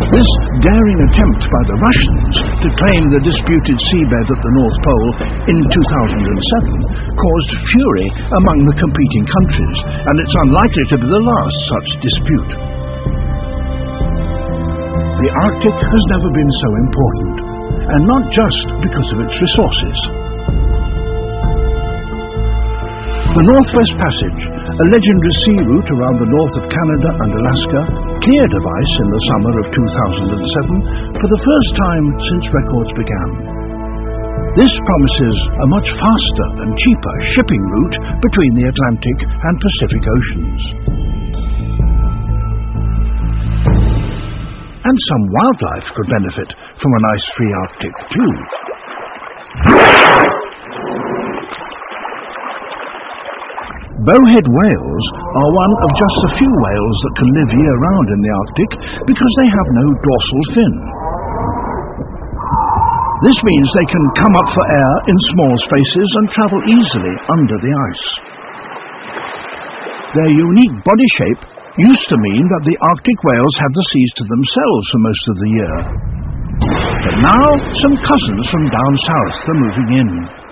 This daring attempt by the Russians to claim the disputed seabed at the North Pole in 2007 caused fury among the competing countries, and it's unlikely to be the last such dispute. The Arctic has never been so important, and not just because of its resources. The Northwest Passage, a legendary sea route around the north of Canada and Alaska, cleared of ice in the summer of 2007 for the first time since records began. This promises a much faster and cheaper shipping route between the Atlantic and Pacific Oceans. And some wildlife could benefit from an ice-free Arctic too. Bowhead whales are one of just a few whales that can live year-round in the Arctic because they have no dorsal fin. This means they can come up for air in small spaces and travel easily under the ice. Their unique body shape used to mean that the Arctic whales have the seas to themselves for most of the year. But now some cousins from down south are moving in.